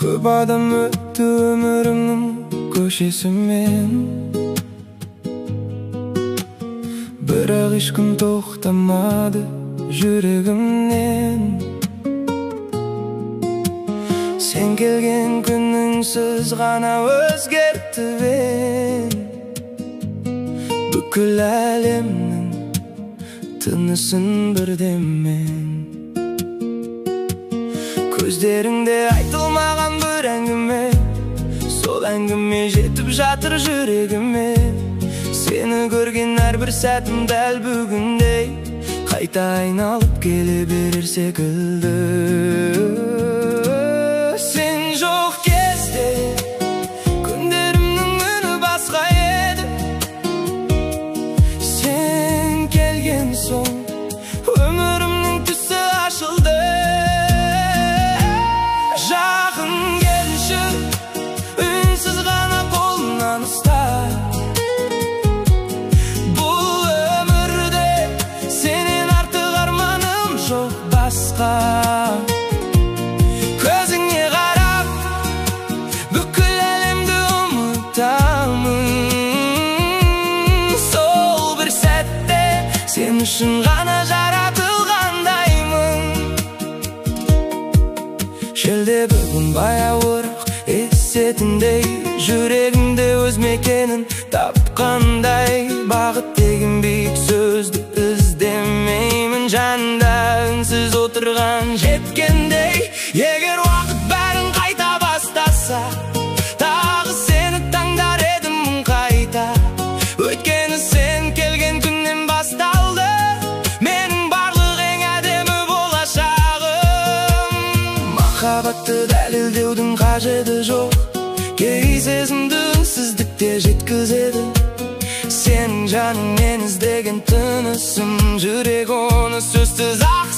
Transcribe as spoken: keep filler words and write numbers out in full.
Көп адам өтті өмірімнің көшесімен, бірақ ешкім тоқтамады жүрегімнен. Сен келген күніңсіз ғана өзгертті бен, бүкіл әлемнің тынысын бірдемен. Көздеріңде айтылмаған бір әңгіме, сол әңгіме жетіп жатыр жүрегіме. Сені көрген әрбір сәтім дәл бүгіндей қайта айналып келе берер секілді. Сен жоқ кезде күндерімнің үні басқа еді. Сен келген соң өмірімнің түсі ашылды. Жақын келші, үнсіз ғана қолымнан ұста. Бұл өмірде сенен артық арманым жоқ басқа. Көзіңе қарап бүкіл әлемді ұмытамын. Сол бір сәтте сен үшін ғана жаратылғандаймын. Желде бүгін баяуырақ есетіндей, жүрегімде өз мекенін тапқандай. Бақыт деген биік сөзді іздемеймін, жанымда үнсіз отырған жеткендей. Егер уақыт бәрін қайта бастаса, тағы сені таңдар едім мың қайта. Өйткені сен келген күннен басталды менің барлық ең әдемі болашағым. Махаббатты дәлелдеудің қажеті жоқ, кей сезімді үнсіздікте жеткізеді. Сенің жаның мен іздеген тынысым, жүрек оны сөзсіз ақ